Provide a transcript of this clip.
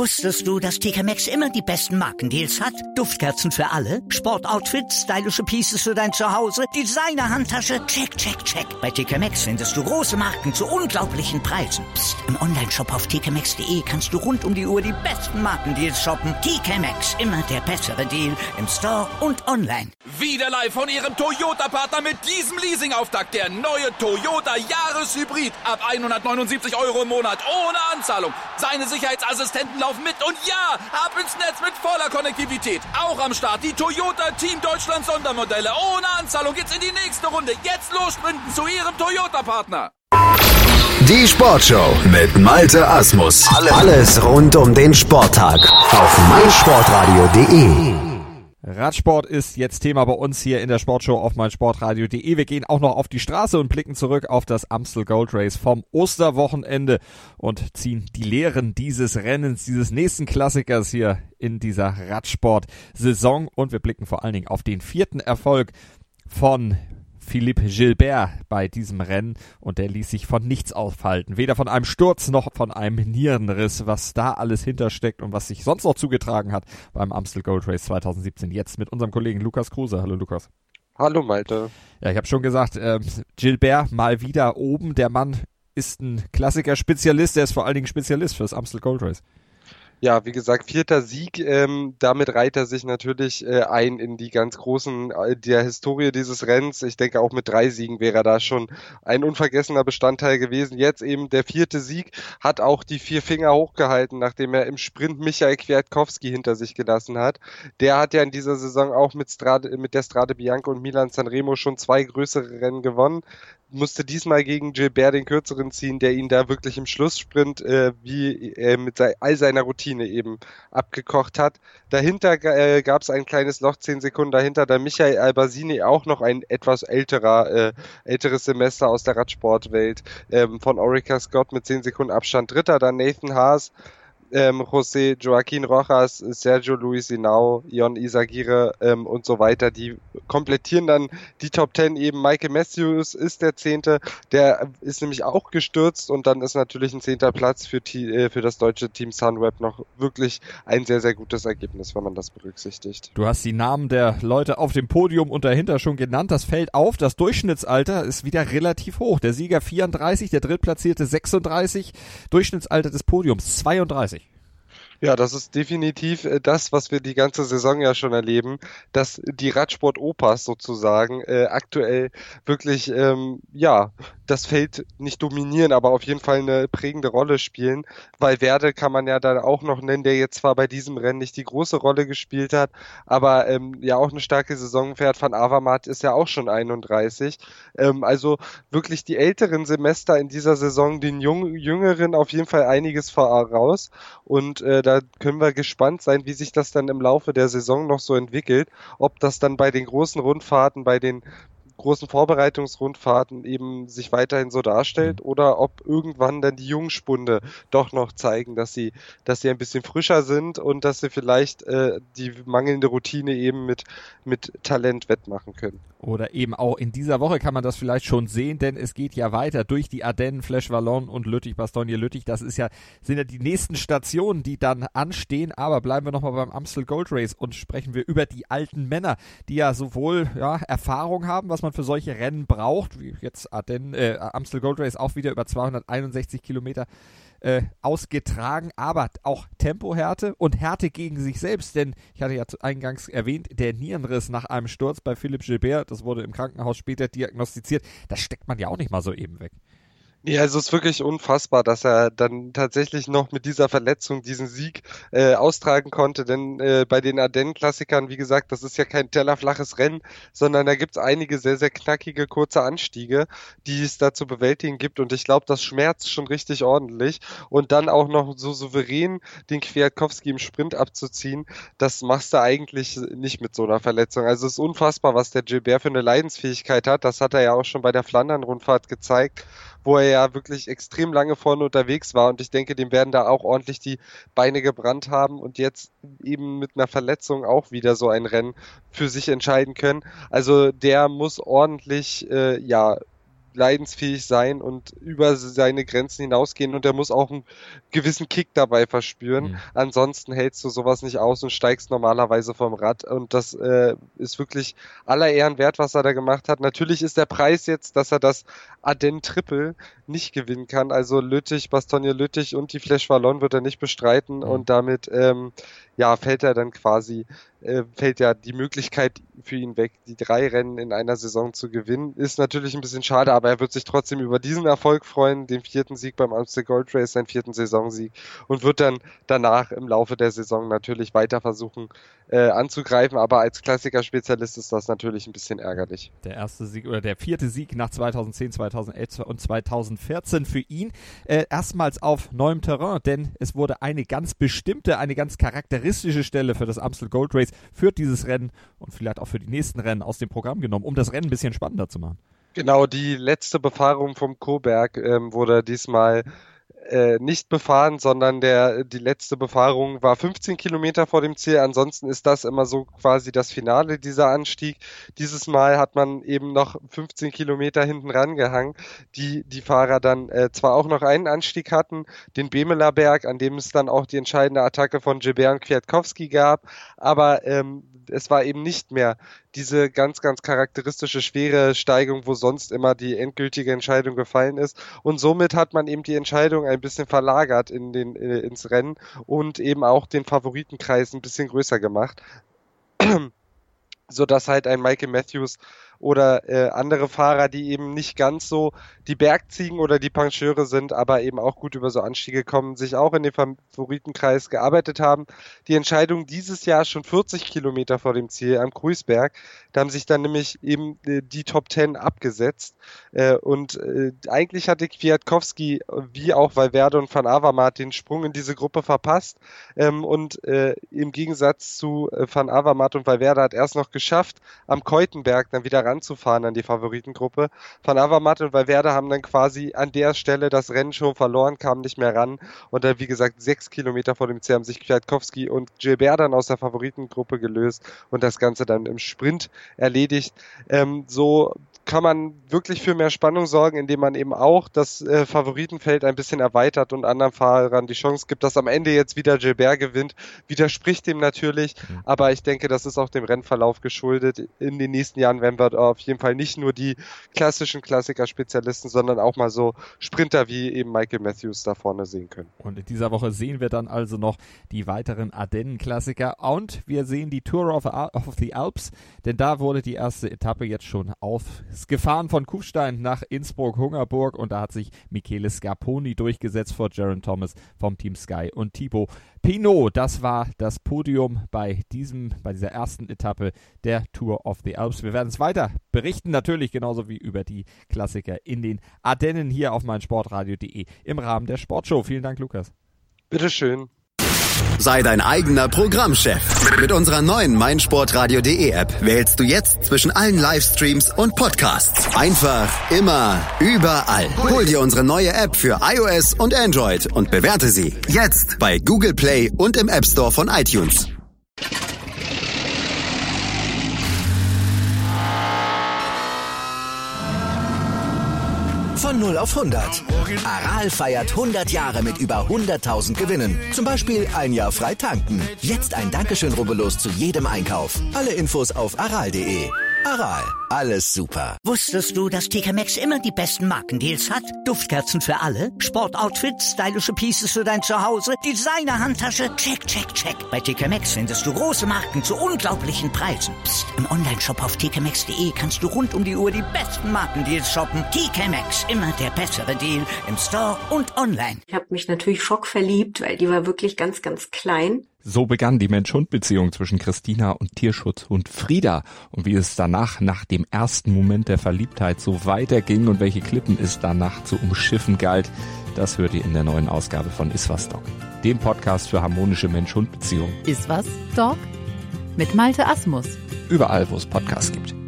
Wusstest du, dass TK Maxx immer die besten Markendeals hat? Duftkerzen für alle, Sportoutfits, stylische Pieces für dein Zuhause, Designer-Handtasche, check, check, check. Bei TK Maxx findest du große Marken zu unglaublichen Preisen. Psst. Im Onlineshop auf tkmaxx.de kannst du rund um die Uhr die besten Markendeals shoppen. TK Maxx, immer der bessere Deal im Store und online. Wieder live von Ihrem Toyota-Partner mit diesem Leasing-Auftakt. Der neue Toyota Jahreshybrid. Ab 179 € im Monat. Ohne Anzahlung. Seine Sicherheitsassistenten laufen mit. Und ja, ab ins Netz mit voller Konnektivität. Auch am Start die Toyota Team Deutschland Sondermodelle. Ohne Anzahlung geht's in die nächste Runde. Jetzt los sprinten zu Ihrem Toyota-Partner. Die Sportshow mit Malte Asmus. Alles rund um den Sporttag auf meinsportradio.de. Radsport ist jetzt Thema bei uns hier in der Sportshow auf meinsportradio.de. Wir gehen auch noch auf die Straße und blicken zurück auf das Amstel Gold Race vom Osterwochenende und ziehen die Lehren dieses Rennens, dieses nächsten Klassikers hier in dieser Radsport-Saison. Und wir blicken vor allen Dingen auf den 4. Erfolg von Philippe Gilbert bei diesem Rennen, und der ließ sich von nichts aufhalten. Weder von einem Sturz noch von einem Nierenriss, was da alles hintersteckt und was sich sonst noch zugetragen hat beim Amstel Gold Race 2017. Jetzt mit unserem Kollegen Lukas Kruse. Hallo Lukas. Hallo Malte. Ja, ich habe schon gesagt, Gilbert mal wieder oben. Der Mann ist ein Klassiker-Spezialist, der ist vor allen Dingen Spezialist fürs Amstel Gold Race. Ja, wie gesagt, 4. Sieg, damit reiht er sich natürlich ein in die ganz großen der Historie dieses Rennens. Ich denke, auch mit 3 Siegen wäre er da schon ein unvergessener Bestandteil gewesen. Jetzt eben der 4. Sieg, hat auch die 4 Finger hochgehalten, nachdem er im Sprint Michael Kwiatkowski hinter sich gelassen hat. Der hat ja in dieser Saison auch mit der Strade Bianca und Milan Sanremo schon 2 größere Rennen gewonnen. Musste diesmal gegen Gilbert den kürzeren ziehen, der ihn da wirklich im Schlusssprint mit all seiner Routine eben abgekocht hat. Dahinter gab es ein kleines Loch, 10 Sekunden dahinter, da Michael Albasini, auch noch ein etwas älteres Semester aus der Radsportwelt, von Orica Scott mit 10 Sekunden Abstand Dritter, dann Nathan Haas, José Joaquín Rojas, Sergio Luis Henao, Ion Izagirre und so weiter, die komplettieren dann die Top 10 eben. Michael Matthews ist der 10., der ist nämlich auch gestürzt, und dann ist natürlich ein 10. Platz für das deutsche Team Sunweb noch wirklich ein sehr, sehr gutes Ergebnis, wenn man das berücksichtigt. Du hast die Namen der Leute auf dem Podium und dahinter schon genannt. Das fällt auf, das Durchschnittsalter ist wieder relativ hoch. Der Sieger 34, der Drittplatzierte 36, Durchschnittsalter des Podiums 32. Ja, das ist definitiv das, was wir die ganze Saison ja schon erleben, dass die Radsport-Opas sozusagen aktuell wirklich, das Feld nicht dominieren, aber auf jeden Fall eine prägende Rolle spielen. Valverde kann man ja dann auch noch nennen, der jetzt zwar bei diesem Rennen nicht die große Rolle gespielt hat, aber ja auch eine starke Saison fährt. Van Avermaet ist ja auch schon 31. Also wirklich die älteren Semester in dieser Saison, den Jüngeren auf jeden Fall einiges voraus, und da können wir gespannt sein, wie sich das dann im Laufe der Saison noch so entwickelt, ob das dann bei den großen Rundfahrten, bei den großen Vorbereitungsrundfahrten eben sich weiterhin so darstellt, oder ob irgendwann dann die Jungspunde doch noch zeigen, dass sie ein bisschen frischer sind und dass sie vielleicht die mangelnde Routine eben mit Talent wettmachen können. Oder eben auch in dieser Woche kann man das vielleicht schon sehen, denn es geht ja weiter durch die Ardennen, Flèche Wallonne und Lüttich-Bastogne-Lüttich. Das sind ja die nächsten Stationen, die dann anstehen. Aber bleiben wir nochmal beim Amstel Gold Race und sprechen wir über die alten Männer, die ja sowohl Erfahrung haben, was man für solche Rennen braucht, wie jetzt Amstel Gold Race auch wieder über 261 Kilometer ausgetragen, aber auch Tempohärte und Härte gegen sich selbst, denn ich hatte ja eingangs erwähnt, der Nierenriss nach einem Sturz bei Philippe Gilbert, das wurde im Krankenhaus später diagnostiziert, das steckt man ja auch nicht mal so eben weg. Ja, also es ist wirklich unfassbar, dass er dann tatsächlich noch mit dieser Verletzung diesen Sieg austragen konnte, denn bei den Ardennen-Klassikern, wie gesagt, das ist ja kein tellerflaches Rennen, sondern da gibt's einige sehr, sehr knackige, kurze Anstiege, die es da zu bewältigen gibt, und ich glaube, das schmerzt schon richtig ordentlich, und dann auch noch so souverän den Kwiatkowski im Sprint abzuziehen, das machst du eigentlich nicht mit so einer Verletzung. Also es ist unfassbar, was der Gilbert für eine Leidensfähigkeit hat, das hat er ja auch schon bei der Flandern-Rundfahrt gezeigt, wo er ja wirklich extrem lange vorne unterwegs war, und ich denke, dem werden da auch ordentlich die Beine gebrannt haben und jetzt eben mit einer Verletzung auch wieder so ein Rennen für sich entscheiden können. Also der muss ordentlich leidensfähig sein und über seine Grenzen hinausgehen und er muss auch einen gewissen Kick dabei verspüren. Ansonsten hältst du sowas nicht aus und steigst normalerweise vom Rad und das ist wirklich aller Ehren wert, was er da gemacht hat. Natürlich ist der Preis jetzt, dass er das Ardennen Triple nicht gewinnen kann. Also Lüttich, Bastogne Lüttich und die Flèche Wallonne wird er nicht bestreiten und damit fällt er dann quasi, fällt ja die Möglichkeit für ihn weg, die 3 Rennen in einer Saison zu gewinnen. Ist natürlich ein bisschen schade, aber er wird sich trotzdem über diesen Erfolg freuen, den 4. Sieg beim Amstel Gold Race, seinen 4. Saisonsieg und wird dann danach im Laufe der Saison natürlich weiter versuchen anzugreifen, aber als Klassikerspezialist ist das natürlich ein bisschen ärgerlich. Der erste Sieg oder der 4. Sieg nach 2010, 2011 und 2014 für ihn. Erstmals auf neuem Terrain, denn es wurde eine ganz bestimmte, eine ganz charakteristische Stelle für das Amstel Gold Race für dieses Rennen und vielleicht auch für die nächsten Rennen aus dem Programm genommen, um das Rennen ein bisschen spannender zu machen. Genau, die letzte Befahrung vom Koberg wurde diesmal nicht befahren, sondern die letzte Befahrung war 15 Kilometer vor dem Ziel. Ansonsten ist das immer so quasi das Finale dieser Anstieg. Dieses Mal hat man eben noch 15 Kilometer hinten rangehangen, die Fahrer dann zwar auch noch einen Anstieg hatten, den Bemeler Berg, an dem es dann auch die entscheidende Attacke von Gilbert und Kwiatkowski gab, aber es war eben nicht mehr diese ganz, ganz charakteristische schwere Steigung, wo sonst immer die endgültige Entscheidung gefallen ist. Und somit hat man eben die Entscheidung ein bisschen verlagert ins Rennen und eben auch den Favoritenkreis ein bisschen größer gemacht, sodass halt ein Michael Matthews oder andere Fahrer, die eben nicht ganz so die Bergziegen oder die Pancheure sind, aber eben auch gut über so Anstiege kommen, sich auch in den Favoritenkreis gearbeitet haben. Die Entscheidung dieses Jahr schon 40 Kilometer vor dem Ziel am Kruisberg. Da haben sich dann nämlich eben die Top 10 abgesetzt. Und eigentlich hatte Kwiatkowski wie auch Valverde und Van Avermaet den Sprung in diese Gruppe verpasst. Und im Gegensatz zu Van Avermaet und Valverde hat er es noch geschafft, am Keutenberg dann wieder ranzufahren an die Favoritengruppe. Van Avermaet und Valverde haben dann quasi an der Stelle das Rennen schon verloren, kamen nicht mehr ran und dann, wie gesagt, 6 Kilometer vor dem Ziel haben sich Kwiatkowski und Gilbert dann aus der Favoritengruppe gelöst und das Ganze dann im Sprint erledigt. So kann man wirklich für mehr Spannung sorgen, indem man eben auch das Favoritenfeld ein bisschen erweitert und anderen Fahrern die Chance gibt, dass am Ende jetzt wieder Gilbert gewinnt. Widerspricht dem natürlich, aber ich denke, das ist auch dem Rennverlauf geschuldet. In den nächsten Jahren werden wir auf jeden Fall nicht nur die klassischen Klassiker-Spezialisten, sondern auch mal so Sprinter wie eben Michael Matthews da vorne sehen können. Und in dieser Woche sehen wir dann also noch die weiteren Ardennen-Klassiker und wir sehen die Tour of the Alps, denn da wurde die erste Etappe jetzt schon gefahren von Kufstein nach Innsbruck-Hungerburg und da hat sich Michele Scarponi durchgesetzt vor Geraint Thomas vom Team Sky und Thibaut Pinot. Das war das Podium bei dieser ersten Etappe der Tour of the Alps. Wir werden es weiter berichten, natürlich genauso wie über die Klassiker in den Ardennen hier auf meinsportradio.de im Rahmen der Sportshow. Vielen Dank, Lukas. Bitteschön. Sei dein eigener Programmchef. Mit unserer neuen meinsportradio.de App wählst du jetzt zwischen allen Livestreams und Podcasts. Einfach, immer, überall. Hol dir unsere neue App für iOS und Android und bewerte sie jetzt bei Google Play und im App Store von iTunes. Von 0 auf 100. Aral feiert 100 Jahre mit über 100.000 Gewinnen. Zum Beispiel ein Jahr frei tanken. Jetzt ein Dankeschön, rubbellos zu jedem Einkauf. Alle Infos auf aral.de. Aral, alles super. Wusstest du, dass TK Maxx immer die besten Markendeals hat? Duftkerzen für alle, Sportoutfits, stylische Pieces für dein Zuhause, Designer-Handtasche, check, check, check. Bei TK Maxx findest du große Marken zu unglaublichen Preisen. Psst. Im Onlineshop auf tkmaxx.de kannst du rund um die Uhr die besten Markendeals shoppen. TK Maxx, immer der bessere Deal im Store und online. Ich habe mich natürlich schockverliebt, weil die war wirklich ganz, ganz klein. So begann die Mensch-Hund-Beziehung zwischen Christina und Tierschutzhund Frieda. Und wie es danach, nach dem ersten Moment der Verliebtheit, so weiterging und welche Klippen es danach zu umschiffen galt, das hört ihr in der neuen Ausgabe von Iswas Dog, dem Podcast für harmonische Mensch-Hund-Beziehungen. Iswas Dog mit Malte Asmus. Überall, wo es Podcasts gibt.